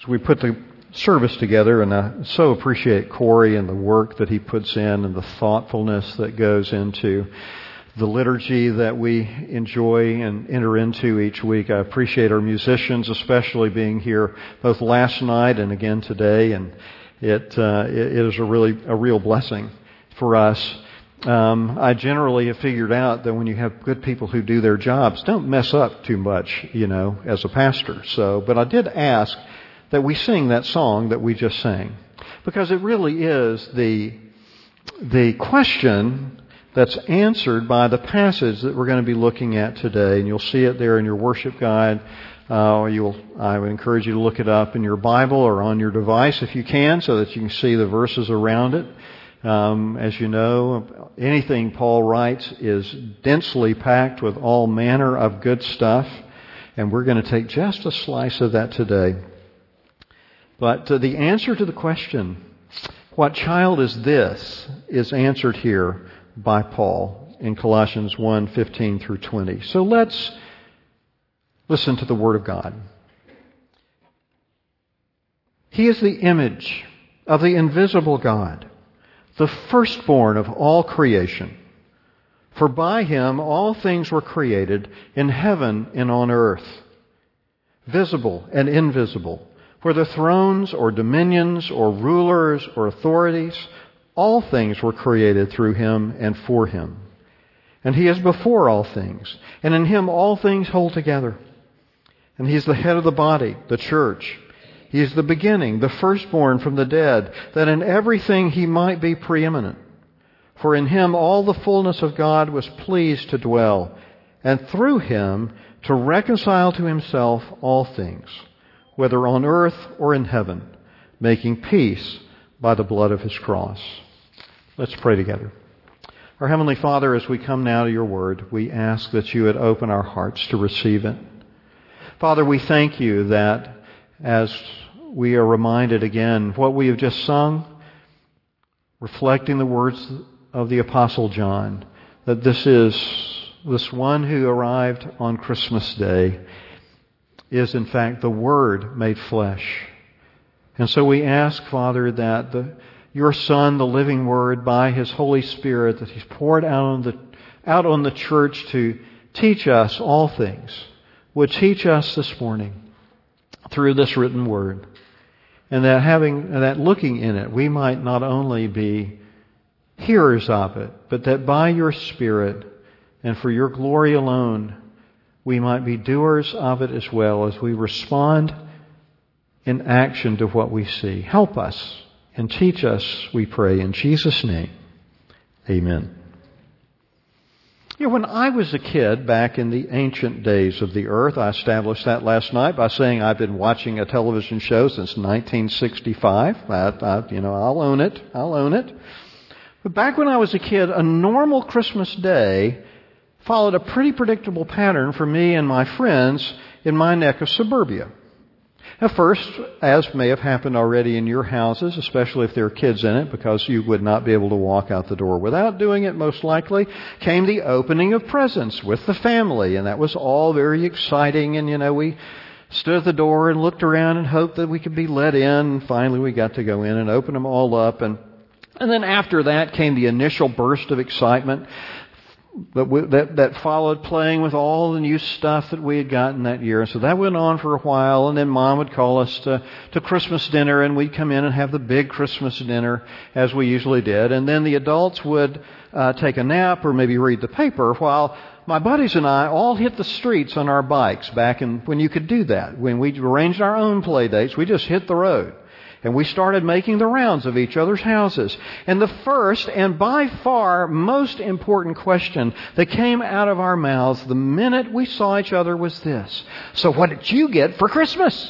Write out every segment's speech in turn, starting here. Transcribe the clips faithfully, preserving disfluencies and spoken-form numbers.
as we put the service together, and I so appreciate Corey and the work that he puts in and the thoughtfulness that goes into the liturgy that we enjoy and enter into each week. I appreciate our musicians, especially being here both last night and again today, and it, uh, it is a really a real blessing for us. Um, I generally have figured out that when you have good people who do their jobs, don't mess up too much, you know, as a pastor. So, but I did ask that we sing that song that we just sang, because it really is the the question that's answered by the passage that we're going to be looking at today. And you'll see it there in your worship guide. Uh, or you'll, I would encourage you to look it up in your Bible or on your device if you can, so that you can see the verses around it. Um, as you know, anything Paul writes is densely packed with all manner of good stuff. And we're going to take just a slice of that today. But uh, the answer to the question, what child is this, is answered here by Paul in Colossians one, fifteen through twenty. So let's listen to the Word of God. He is the image of the invisible God, the firstborn of all creation. For by Him all things were created in heaven and on earth, visible and invisible, whether thrones or dominions or rulers or authorities. All things were created through Him and for Him. And He is before all things, and in Him all things hold together. And He is the head of the body, the church. He is the beginning, the firstborn from the dead, that in everything He might be preeminent. For in Him all the fullness of God was pleased to dwell, and through Him to reconcile to Himself all things, whether on earth or in heaven, making peace by the blood of His cross. Let's pray together. Our Heavenly Father, as we come now to Your Word, we ask that You would open our hearts to receive it. Father, we thank You that as we are reminded again what we have just sung, reflecting the words of the Apostle John, that this is, this one who arrived on Christmas Day is in fact the Word made flesh. And so we ask, Father, that the Your Son, the living Word, by His Holy Spirit, that He's poured out on the out on the church to teach us all things, would teach us this morning through this written Word, and that having and that looking in it, we might not only be hearers of it, but that by Your Spirit and for Your glory alone, we might be doers of it as well, as we respond in action to what we see. Help us and teach us, we pray, in Jesus' name. Amen. You know, when I was a kid, back in the ancient days of the earth, I established that last night by saying I've been watching a television show since nineteen sixty-five. I, I, you know, I'll own it. I'll own it. But back when I was a kid, a normal Christmas day followed a pretty predictable pattern for me and my friends in my neck of suburbia. At first, as may have happened already in your houses, especially if there are kids in it, because you would not be able to walk out the door without doing it, most likely, came the opening of presents with the family. And that was all very exciting. And, you know, we stood at the door and looked around and hoped that we could be let in. And finally, we got to go in and open them all up. And, and then after that came the initial burst of excitement But we, that, that followed playing with all the new stuff that we had gotten that year. So that went on for a while, and then Mom would call us to, to Christmas dinner, and we'd come in and have the big Christmas dinner, as we usually did. And then the adults would uh, take a nap or maybe read the paper, while my buddies and I all hit the streets on our bikes back in when you could do that. When we arranged our own play dates, we just hit the road. And we started making the rounds of each other's houses. And the first and by far most important question that came out of our mouths the minute we saw each other was this: so what did you get for Christmas?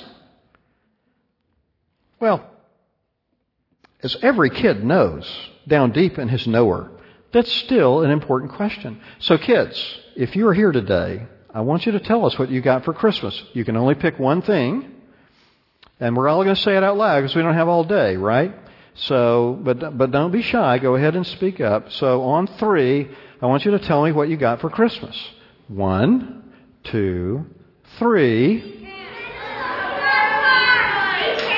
Well, as every kid knows, down deep in his knower, that's still an important question. So kids, if you are here today, I want you to tell us what you got for Christmas. You can only pick one thing. And we're all going to say it out loud because we don't have all day, right? So, but but don't be shy. Go ahead and speak up. So on three, I want you to tell me what you got for Christmas. One, two, three.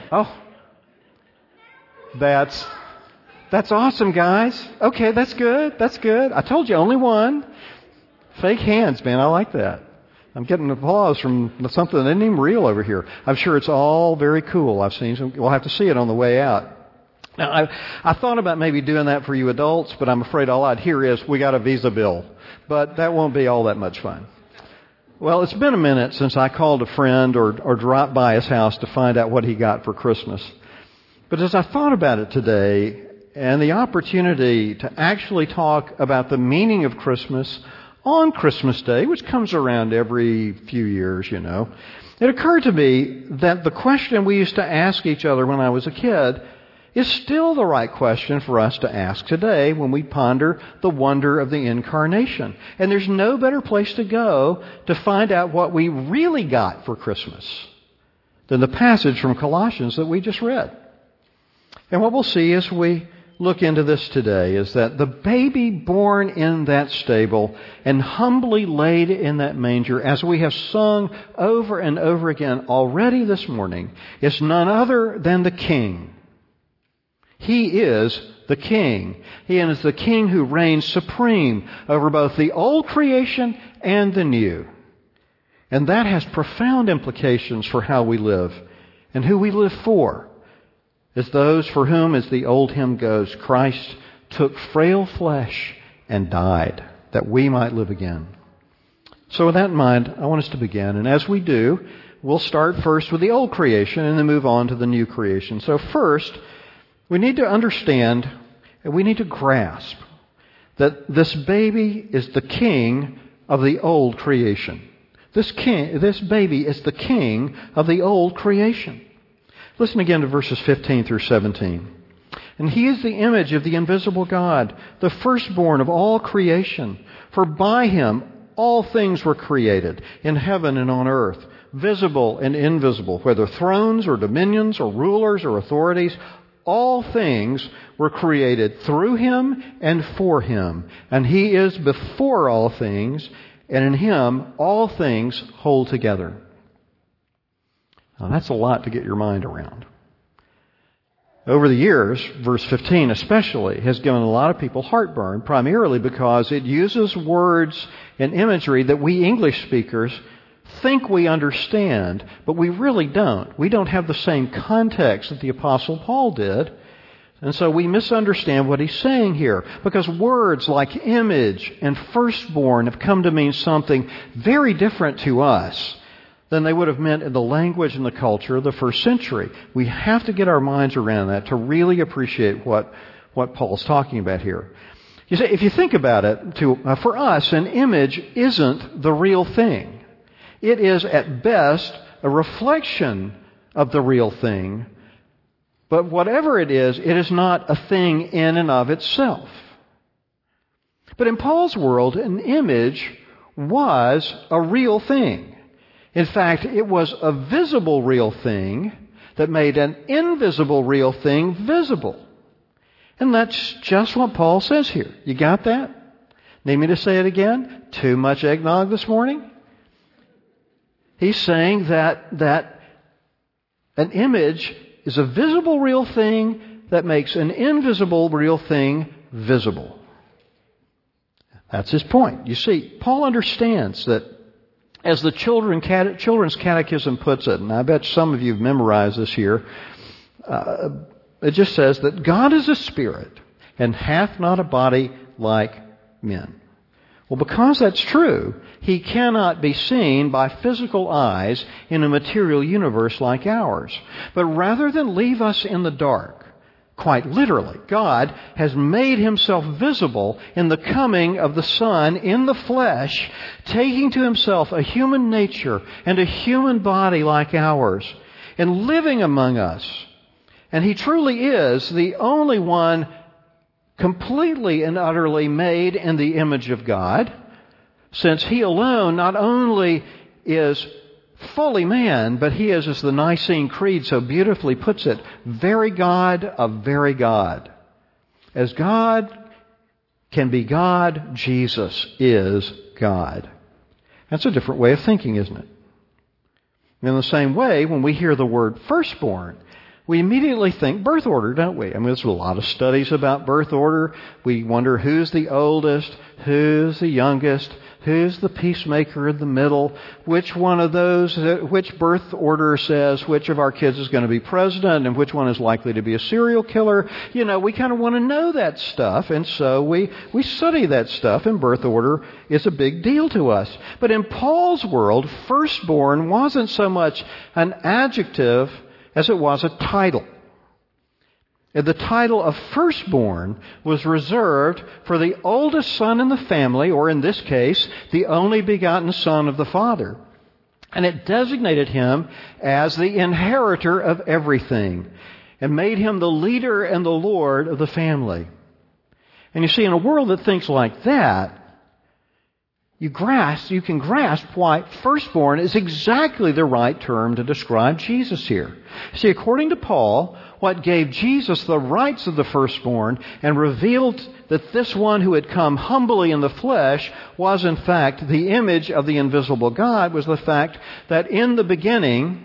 Oh, that's that's awesome, guys. Okay, that's good. That's good. I told you, only one. Fake hands, man. I like that. I'm getting applause from something that isn't even real over here. I'm sure it's all very cool. I've seen some. We'll have to see it on the way out. Now, I, I thought about maybe doing that for you adults, but I'm afraid all I'd hear is, we got a Visa bill. But that won't be all that much fun. Well, it's been a minute since I called a friend or, or dropped by his house to find out what he got for Christmas. But as I thought about it today, and the opportunity to actually talk about the meaning of Christmas on Christmas Day, which comes around every few years, you know, it occurred to me that the question we used to ask each other when I was a kid is still the right question for us to ask today when we ponder the wonder of the Incarnation. And there's no better place to go to find out what we really got for Christmas than the passage from Colossians that we just read. And what we'll see as we look into this today is that the baby born in that stable and humbly laid in that manger, as we have sung over and over again already this morning, is none other than the King. He is the King. He is the King who reigns supreme over both the old creation and the new. And that has profound implications for how we live and who we live for. As those for whom, as the old hymn goes, Christ took frail flesh and died that we might live again. So with that in mind, I want us to begin. And as we do, we'll start first with the old creation and then move on to the new creation. So first, we need to understand and we need to grasp that this baby is the king of the old creation. This king, this baby is the king of the old creation. Listen again to verses fifteen through seventeen. And he is the image of the invisible God, the firstborn of all creation. For by him all things were created, in heaven and on earth, visible and invisible, whether thrones or dominions or rulers or authorities. All things were created through him and for him. And he is before all things, and in him all things hold together. Now that's a lot to get your mind around. Over the years, verse fifteen especially, has given a lot of people heartburn, primarily because it uses words and imagery that we English speakers think we understand, but we really don't. We don't have the same context that the Apostle Paul did. And so we misunderstand what he's saying here, because words like image and firstborn have come to mean something very different to us than they would have meant in the language and the culture of the first century. We have to get our minds around that to really appreciate what, what Paul's talking about here. You see, if you think about it, to, uh, for us, an image isn't the real thing. It is at best a reflection of the real thing, but whatever it is, it is not a thing in and of itself. But in Paul's world, an image was a real thing. In fact, it was a visible real thing that made an invisible real thing visible. And that's just what Paul says here. You got that? Need me to say it again? Too much eggnog this morning? He's saying that, that an image is a visible real thing that makes an invisible real thing visible. That's his point. You see, Paul understands that, as the children, Children's Catechism puts it, and I bet some of you have memorized this here, uh, it just says that God is a spirit and hath not a body like men. Well, because that's true, he cannot be seen by physical eyes in a material universe like ours. But rather than leave us in the dark, quite literally, God has made himself visible in the coming of the Son in the flesh, taking to himself a human nature and a human body like ours, and living among us. And he truly is the only one completely and utterly made in the image of God, since he alone not only is fully man, but he is, as the Nicene Creed so beautifully puts it, very God of very God. As God can be God, Jesus is God. That's a different way of thinking, isn't it? In the same way, when we hear the word firstborn, we immediately think birth order, don't we? I mean, there's a lot of studies about birth order. We wonder who's the oldest, who's the youngest, who's the peacemaker in the middle, which one of those, which birth order says which of our kids is going to be president and which one is likely to be a serial killer. You know, we kind of want to know that stuff, and so we, we study that stuff, and birth order is a big deal to us. But in Paul's world, firstborn wasn't so much an adjective as it was a title. And the title of firstborn was reserved for the oldest son in the family, or in this case, the only begotten son of the Father. And it designated him as the inheritor of everything and made him the leader and the Lord of the family. And you see, in a world that thinks like that, You grasp, you can grasp why firstborn is exactly the right term to describe Jesus here. See, according to Paul, what gave Jesus the rights of the firstborn and revealed that this one who had come humbly in the flesh was in fact the image of the invisible God was the fact that in the beginning,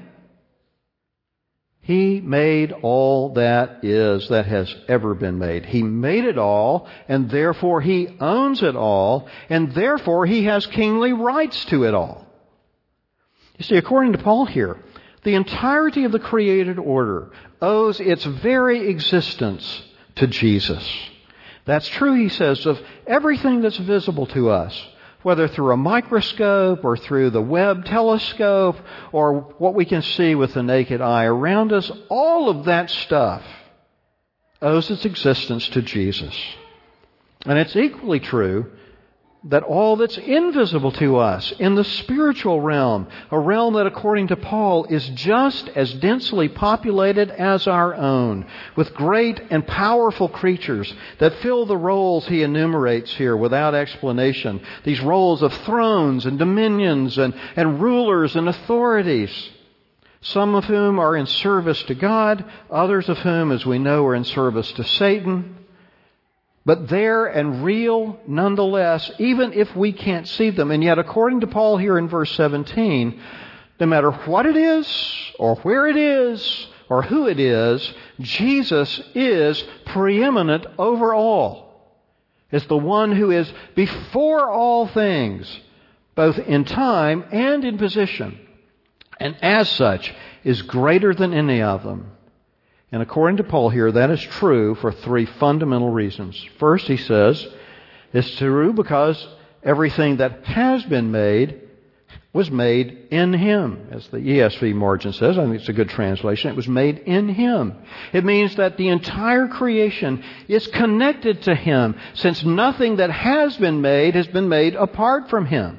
He made all that is, that has ever been made. He made it all, and therefore He owns it all, and therefore He has kingly rights to it all. You see, according to Paul here, the entirety of the created order owes its very existence to Jesus. That's true, he says, of everything that's visible to us, whether through a microscope or through the Webb telescope or what we can see with the naked eye around us. All of that stuff owes its existence to Jesus. And it's equally true that all that's invisible to us in the spiritual realm, a realm that according to Paul is just as densely populated as our own, with great and powerful creatures that fill the roles he enumerates here without explanation. These roles of thrones and dominions and, and rulers and authorities, some of whom are in service to God, others of whom, as we know, are in service to Satan. But there and real nonetheless, even if we can't see them. And yet, according to Paul here in verse seventeen, no matter what it is, or where it is, or who it is, Jesus is preeminent over all. Is the one who is before all things, both in time and in position. And as such, is greater than any of them. And according to Paul here, that is true for three fundamental reasons. First, he says, it's true because everything that has been made was made in Him. As the E S V margin says, I think it's a good translation. It was made in Him. It means that the entire creation is connected to Him, since nothing that has been made has been made apart from Him.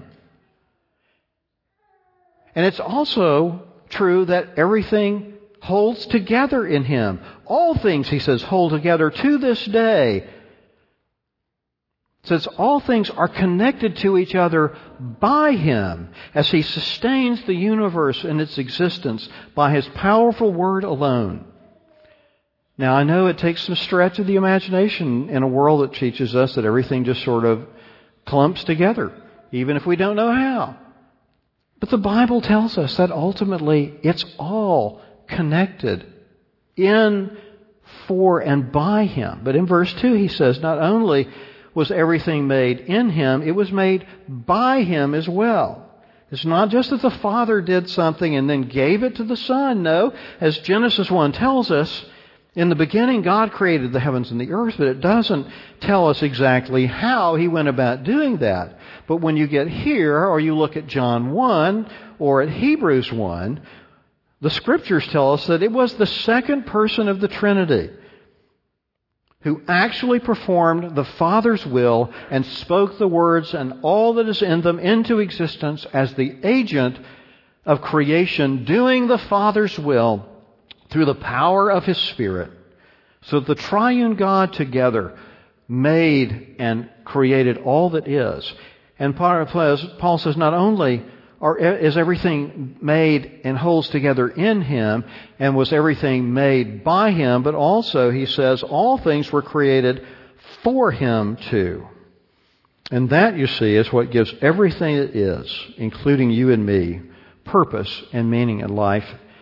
And it's also true that everything holds together in Him. All things, he says, hold together to this day. Since all things are connected to each other by Him, as He sustains the universe in its existence by His powerful Word alone. Now, I know it takes some stretch of the imagination in a world that teaches us that everything just sort of clumps together, even if we don't know how. But the Bible tells us that ultimately it's all connected in, for, and by Him. But in verse two he says not only was everything made in Him, it was made by Him as well. It's not just that the Father did something and then gave it to the Son. No, as Genesis one tells us, in the beginning God created the heavens and the earth, but it doesn't tell us exactly how He went about doing that. But when you get here, or you look at John one or at Hebrews one, the Scriptures tell us that it was the second person of the Trinity who actually performed the Father's will and spoke the words and all that is in them into existence as the agent of creation, doing the Father's will through the power of His Spirit. So the triune God together made and created all that is. And Paul says not only Or is everything made and holds together in Him, and was everything made by Him, but also, he says, all things were created for Him too. And that, you see, is what gives everything it is, including you and me, purpose and meaning in life.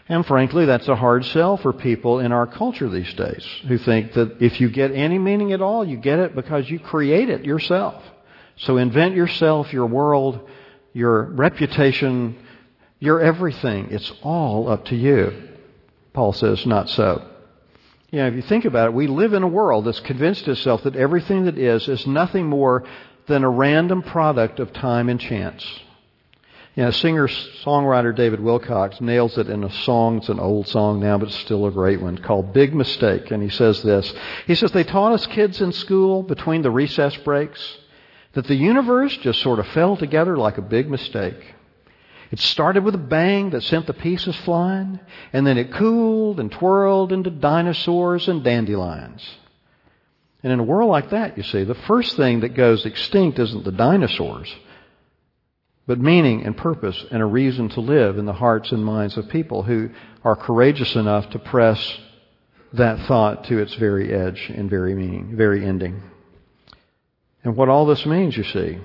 And frankly, that's a hard sell for people in our culture these days who think that if you get any meaning at all, you get it because you create it yourself. So invent yourself, your world, your reputation, your everything. It's all up to you. Paul says, not so. You know, if you think about it, we live in a world that's convinced itself that everything that is is nothing more than a random product of time and chance. You know, singer-songwriter David Wilcox nails it in a song. It's an old song now, but it's still a great one, called Big Mistake. And he says this. He says, they taught us kids in school between the recess breaks that the universe just sort of fell together like a big mistake. It started with a bang that sent the pieces flying, and then it cooled and twirled into dinosaurs and dandelions. And in a world like that, you see, the first thing that goes extinct isn't the dinosaurs, but meaning and purpose and a reason to live in the hearts and minds of people who are courageous enough to press that thought to its very edge and very meaning, very ending. And what all this means, you see,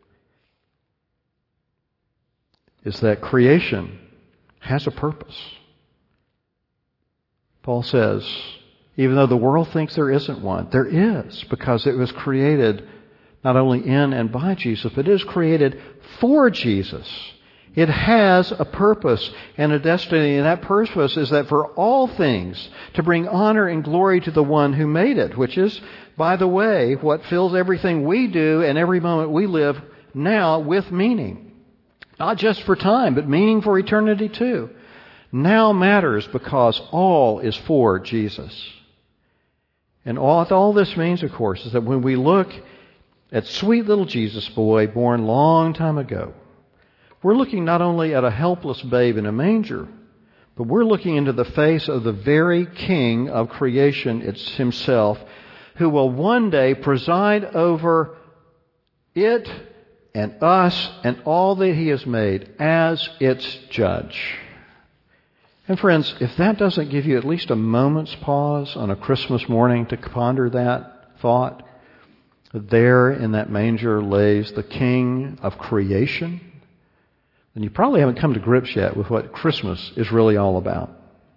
is that creation has a purpose. Paul says, even though the world thinks there isn't one, there is, because it was created not only in and by Jesus, but it is created for Jesus. It has a purpose and a destiny, and that purpose is that for all things to bring honor and glory to the one who made it, which is, by the way, what fills everything we do and every moment we live now with meaning. Not just for time, but meaning for eternity too. Now matters because all is for Jesus. And all, all this means, of course, is that when we look at sweet little Jesus boy born long time ago, we're looking not only at a helpless babe in a manger, but we're looking into the face of the very King of creation it's himself, who will one day preside over it and us and all that he has made as its judge. And friends, if that doesn't give you at least a moment's pause on a Christmas morning to ponder that thought, that there in that manger lays the King of creation, then you probably haven't come to grips yet with what Christmas is really all about.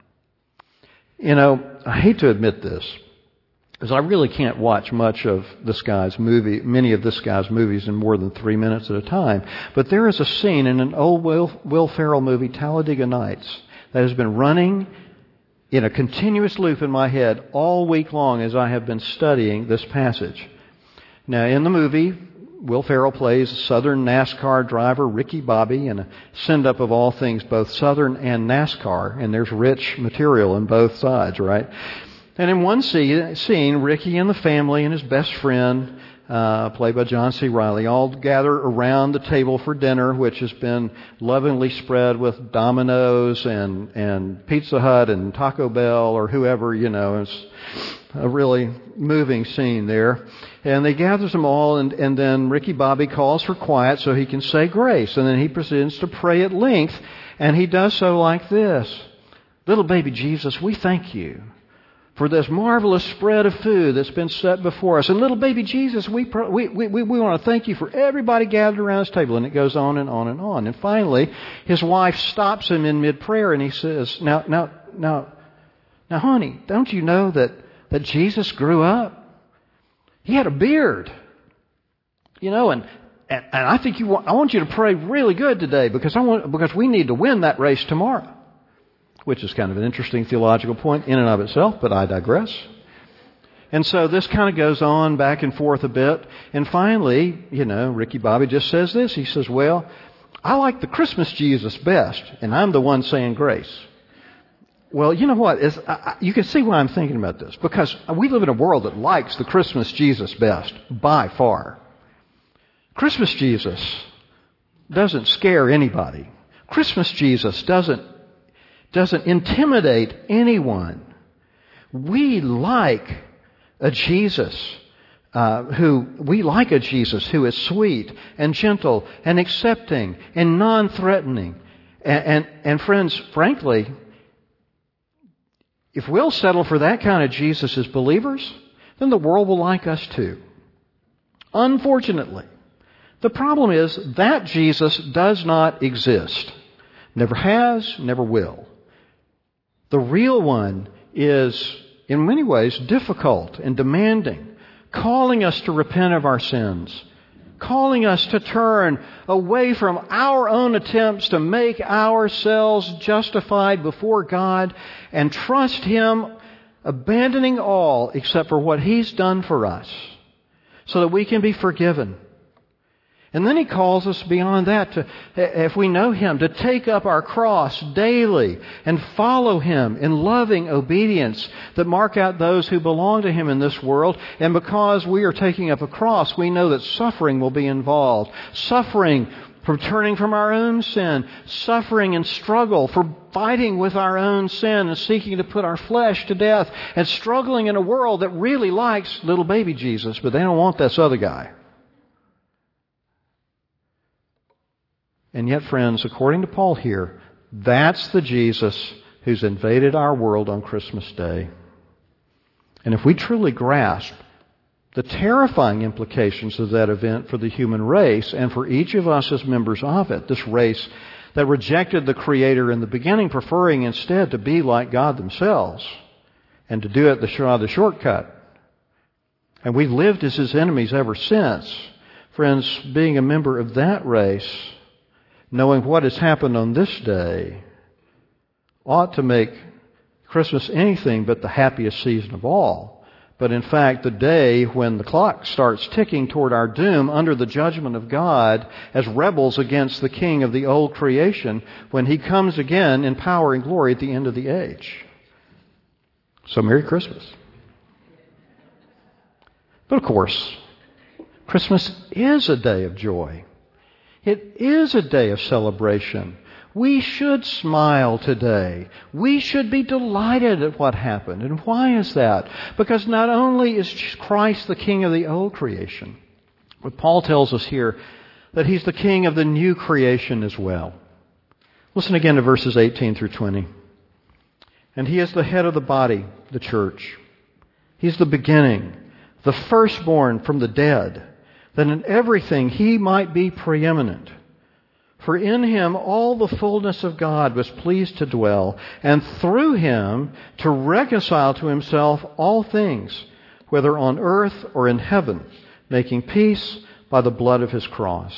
You know, I hate to admit this, because I really can't watch much of this guy's movie, many of this guy's movies in more than three minutes at a time. But there is a scene in an old Will, Will Ferrell movie, Talladega Nights, that has been running in a continuous loop in my head all week long as I have been studying this passage. Now, in the movie, Will Ferrell plays Southern NASCAR driver Ricky Bobby, and a send-up of all things, both Southern and NASCAR, and there's rich material on both sides, right? And in one scene, Ricky and the family and his best friend, uh, played by John C. Reilly, all gather around the table for dinner, which has been lovingly spread with Domino's and, and Pizza Hut and Taco Bell or whoever, you know. It's a really moving scene there. And they gather them all, and, and then Ricky Bobby calls for quiet so he can say grace. And then he proceeds to pray at length, and he does so like this. Little baby Jesus, we thank you for this marvelous spread of food that's been set before us. And little baby Jesus, we, we, we, we want to thank you for everybody gathered around this table. And it goes on and on and on. And finally, his wife stops him in mid-prayer and he says, now, now, now, now, honey, don't you know that, that Jesus grew up? He had a beard. You know, and, and, and I think you want, I want you to pray really good today because I want, because we need to win that race tomorrow. Which is kind of an interesting theological point in and of itself, but I digress. And so this kind of goes on back and forth a bit. And finally, you know, Ricky Bobby just says this. He says, well, I like the Christmas Jesus best, and I'm the one saying grace. Well, you know what? It's, I, you can see why I'm thinking about this. Because we live in a world that likes the Christmas Jesus best, by far. Christmas Jesus doesn't scare anybody. Christmas Jesus doesn't doesn't intimidate anyone. We like a Jesus uh, who we like a Jesus who is sweet and gentle and accepting and non-threatening. And, and, and friends, frankly, if we'll settle for that kind of Jesus as believers, then the world will like us too. Unfortunately, the problem is that Jesus does not exist. Never has, never will. The real one is, in many ways, difficult and demanding, calling us to repent of our sins, calling us to turn away from our own attempts to make ourselves justified before God and trust Him, abandoning all except for what He's done for us so that we can be forgiven. And then He calls us beyond that, to, if we know Him, to take up our cross daily and follow Him in loving obedience that mark out those who belong to Him in this world. And because we are taking up a cross, we know that suffering will be involved. Suffering from turning from our own sin. Suffering and struggle for fighting with our own sin and seeking to put our flesh to death. And struggling in a world that really likes little baby Jesus, but they don't want this other guy. And yet, friends, according to Paul here, that's the Jesus who's invaded our world on Christmas Day. And if we truly grasp the terrifying implications of that event for the human race and for each of us as members of it, this race that rejected the Creator in the beginning, preferring instead to be like God themselves and to do it the, the shortcut. And we've lived as His enemies ever since. Friends, being a member of that race, knowing what has happened on this day, ought to make Christmas anything but the happiest season of all. But in fact, the day when the clock starts ticking toward our doom under the judgment of God as rebels against the King of the old creation, when He comes again in power and glory at the end of the age. So Merry Christmas. But of course, Christmas is a day of joy. It is a day of celebration. We should smile today. We should be delighted at what happened. And why is that? Because not only is Christ the King of the old creation, but Paul tells us here that He's the King of the new creation as well. Listen again to verses eighteen through twenty. And He is the head of the body, the church. He's the beginning, the firstborn from the dead, that in everything He might be preeminent. For in Him all the fullness of God was pleased to dwell, and through Him to reconcile to Himself all things, whether on earth or in heaven, making peace by the blood of His cross.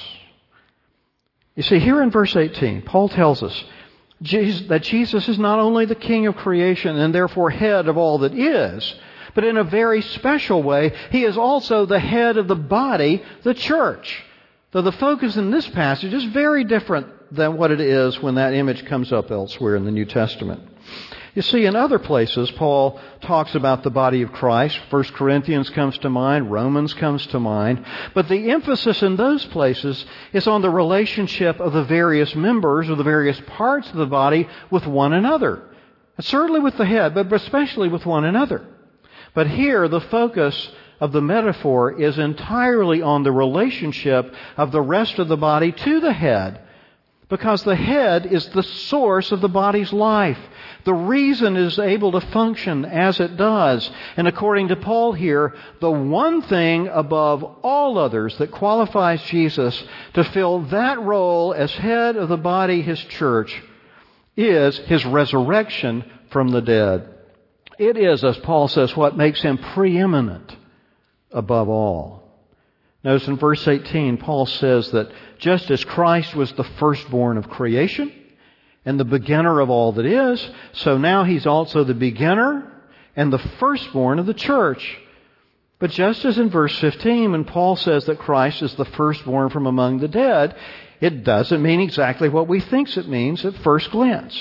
You see, here in verse eighteen, Paul tells us that Jesus is not only the King of creation and therefore head of all that is, but in a very special way, He is also the head of the body, the church. Though the focus in this passage is very different than what it is when that image comes up elsewhere in the New Testament. You see, in other places, Paul talks about the body of Christ. First Corinthians comes to mind, Romans comes to mind. But the emphasis in those places is on the relationship of the various members or the various parts of the body with one another. Certainly with the head, but especially with one another. But here, the focus of the metaphor is entirely on the relationship of the rest of the body to the head, because the head is the source of the body's life. The reason it is able to function as it does. And according to Paul here, the one thing above all others that qualifies Jesus to fill that role as head of the body, His church, is His resurrection from the dead. It is, as Paul says, what makes Him preeminent above all. Notice in verse eighteen, Paul says that just as Christ was the firstborn of creation and the beginner of all that is, so now He's also the beginner and the firstborn of the church. But just as in verse fifteen, when Paul says that Christ is the firstborn from among the dead, it doesn't mean exactly what we think it means at first glance.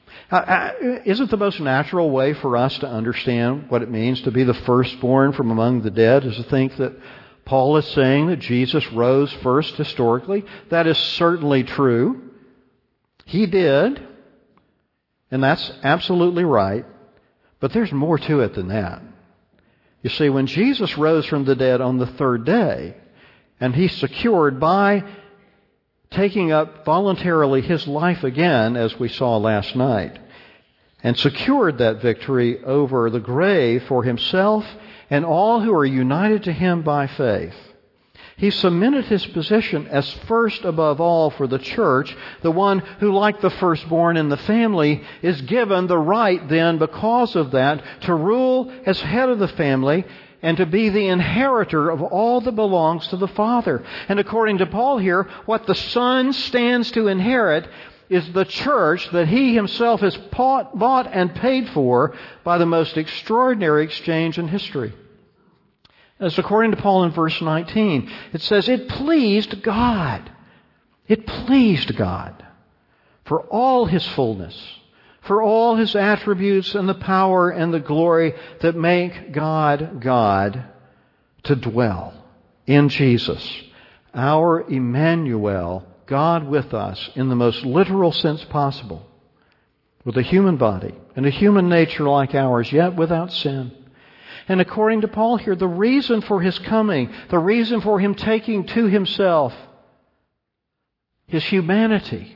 Isn't the most natural way for us to understand what it means to be the firstborn from among the dead is to think that Paul is saying that Jesus rose first historically? That is certainly true. He did. And that's absolutely right. But there's more to it than that. You see, when Jesus rose from the dead on the third day, and He secured by taking up voluntarily His life again, as we saw last night, and secured that victory over the grave for Himself and all who are united to Him by faith. He cemented his position as first above all for the church, the one who, like the firstborn in the family, is given the right then, because of that, to rule as head of the family and to be the inheritor of all that belongs to the Father. And according to Paul here, what the Son stands to inherit is the church that he himself has bought and paid for by the most extraordinary exchange in history. As according to Paul in verse nineteen, it says, it pleased God. It pleased God for all His fullness, for all His attributes and the power and the glory that make God God, to dwell in Jesus, our Emmanuel, God with us in the most literal sense possible, with a human body and a human nature like ours, yet without sin. And according to Paul here, the reason for His coming, the reason for Him taking to Himself His humanity,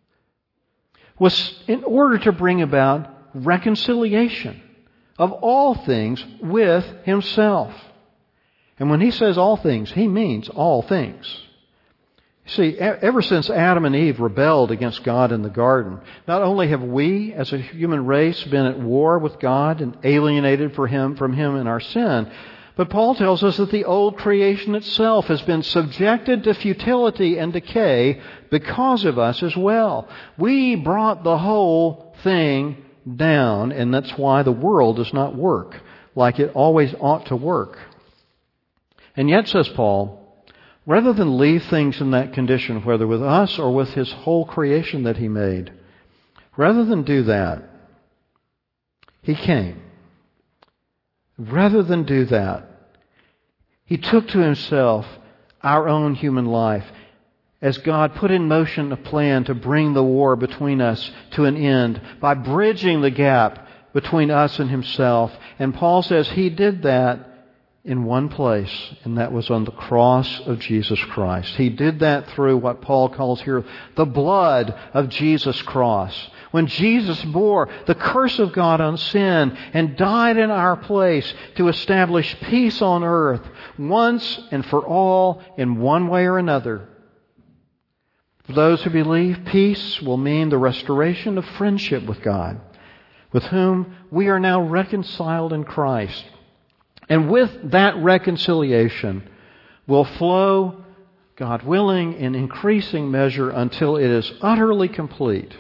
was in order to bring about reconciliation of all things with Himself. And when He says all things, He means all things. See, ever since Adam and Eve rebelled against God in the garden, not only have we as a human race been at war with God and alienated for him, from Him in our sin, but Paul tells us that the old creation itself has been subjected to futility and decay because of us as well. We brought the whole thing down, and that's why the world does not work like it always ought to work. And yet, says Paul, rather than leave things in that condition, whether with us or with His whole creation that He made, rather than do that, He came. Rather than do that, He took to Himself our own human life as God put in motion a plan to bring the war between us to an end by bridging the gap between us and Himself. And Paul says He did that in one place, and that was on the cross of Jesus Christ. He did that through what Paul calls here the blood of Jesus' cross. When Jesus bore the curse of God on sin and died in our place to establish peace on earth once and for all in one way or another. For those who believe, peace will mean the restoration of friendship with God, with whom we are now reconciled in Christ. And with that reconciliation will flow, God willing, in increasing measure until it is utterly complete,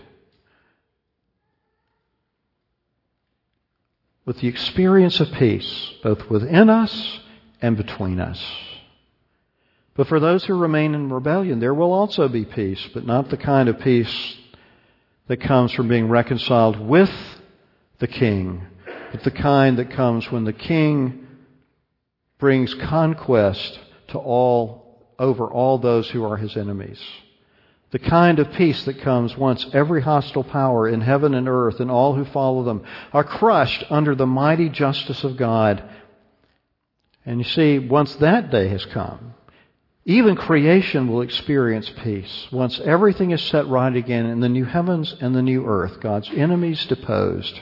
with the experience of peace, both within us and between us. But for those who remain in rebellion, there will also be peace, but not the kind of peace that comes from being reconciled with the King, but the kind that comes when the King brings conquest to all, over all those who are His enemies. The kind of peace that comes once every hostile power in heaven and earth and all who follow them are crushed under the mighty justice of God. And you see, once that day has come, even creation will experience peace. Once everything is set right again in the new heavens and the new earth, God's enemies deposed,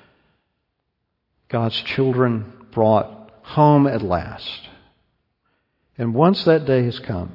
God's children brought home at last. And once that day has come,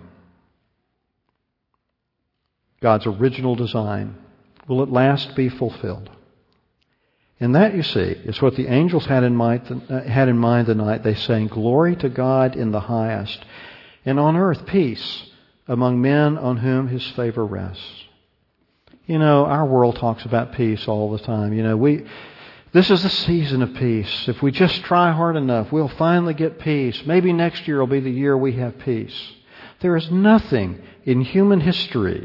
God's original design will at last be fulfilled. And that, you see, is what the angels had in mind, had in mind the night they sang, "Glory to God in the highest, and on earth peace among men on whom His favor rests." You know, our world talks about peace all the time. You know, we... This is the season of peace. If we just try hard enough, we'll finally get peace. Maybe next year will be the year we have peace. There is nothing in human history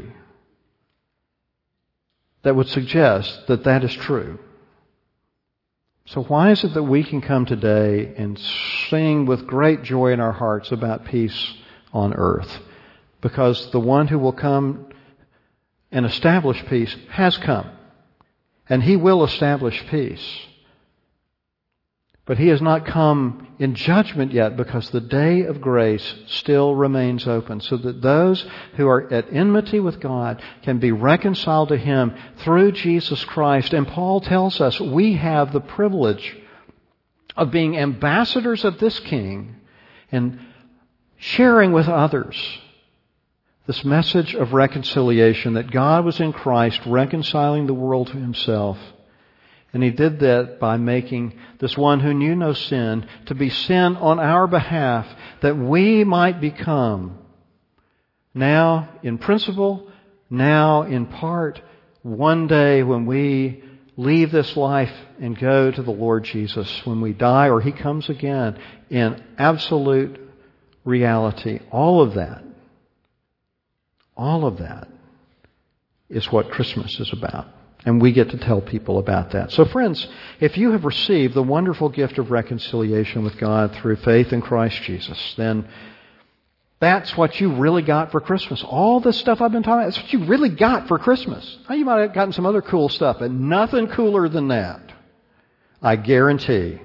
that would suggest that that is true. So why is it that we can come today and sing with great joy in our hearts about peace on earth? Because the one who will come and establish peace has come. And He will establish peace. But He has not come in judgment yet, because the day of grace still remains open, so that those who are at enmity with God can be reconciled to Him through Jesus Christ. And Paul tells us we have the privilege of being ambassadors of this King and sharing with others this message of reconciliation, that God was in Christ reconciling the world to himself. And he did that by making this one who knew no sin to be sin on our behalf, that we might become, now in principle, now in part, one day when we leave this life and go to the Lord Jesus, when we die or he comes again, in absolute reality. All of that, all of that is what Christmas is about. And we get to tell people about that. So friends, if you have received the wonderful gift of reconciliation with God through faith in Christ Jesus, then that's what you really got for Christmas. All this stuff I've been talking about, that's what you really got for Christmas. Now, you might have gotten some other cool stuff, but nothing cooler than that, I guarantee.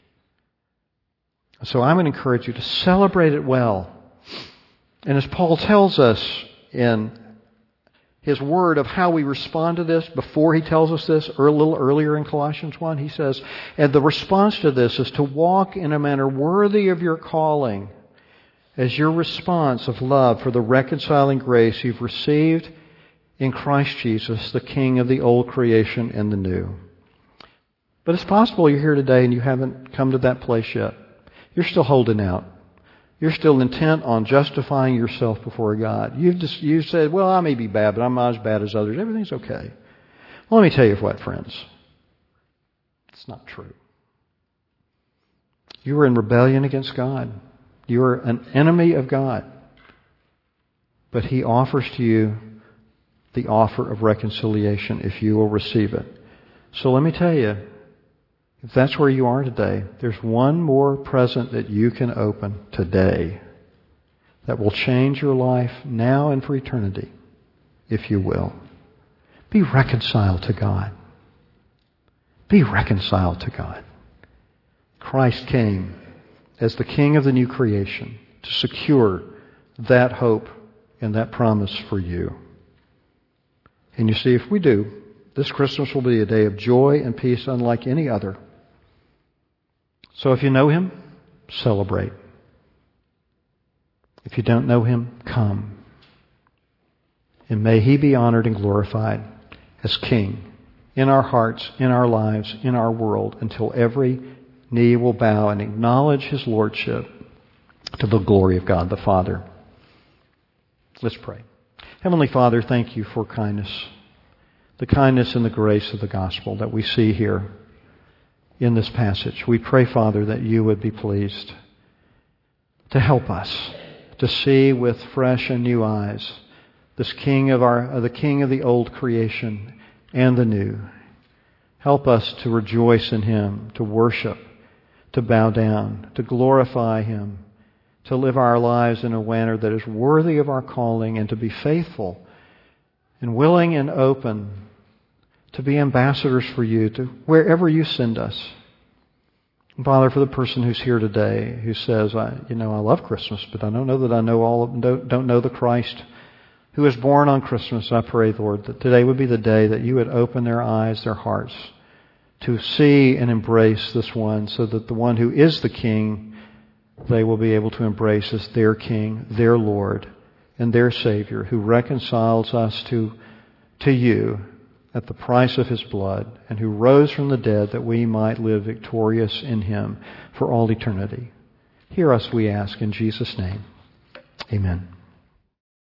So I'm going to encourage you to celebrate it well. And as Paul tells us in his word of how we respond to this, before he tells us this, a little earlier in Colossians one, he says, and the response to this is to walk in a manner worthy of your calling, as your response of love for the reconciling grace you've received in Christ Jesus, the King of the old creation and the new. But it's possible you're here today and you haven't come to that place yet. You're still holding out. You're still intent on justifying yourself before God. You've just you said, well, I may be bad, but I'm not as bad as others. Everything's okay. Well, let me tell you what, friends. It's not true. You are in rebellion against God. You are an enemy of God. But he offers to you the offer of reconciliation if you will receive it. So let me tell you, if that's where you are today, there's one more present that you can open today that will change your life now and for eternity, if you will. Be reconciled to God. Be reconciled to God. Christ came as the King of the new creation to secure that hope and that promise for you. And you see, if we do, this Christmas will be a day of joy and peace unlike any other. So if you know him, celebrate. If you don't know him, come. And may he be honored and glorified as King in our hearts, in our lives, in our world, until every knee will bow and acknowledge his lordship to the glory of God the Father. Let's pray. Heavenly Father, thank you for kindness, the kindness and the grace of the gospel that we see here in this passage. We pray, Father, that you would be pleased to help us to see with fresh and new eyes this King of our, the King of the old creation and the new. Help us to rejoice in him, to worship, to bow down, to glorify him, to live our lives in a manner that is worthy of our calling, and to be faithful and willing and open to be ambassadors for you, to wherever you send us. And Father, for the person who's here today who says, I, you know, I love Christmas, but I don't know that I know all of, don't, don't know the Christ who was born on Christmas, I pray, Lord, that today would be the day that you would open their eyes, their hearts, to see and embrace this one, so that the one who is the King, they will be able to embrace as their King, their Lord, and their Savior, who reconciles us to, to you at the price of his blood, and who rose from the dead that we might live victorious in him for all eternity. Hear us, we ask, in Jesus' name. Amen.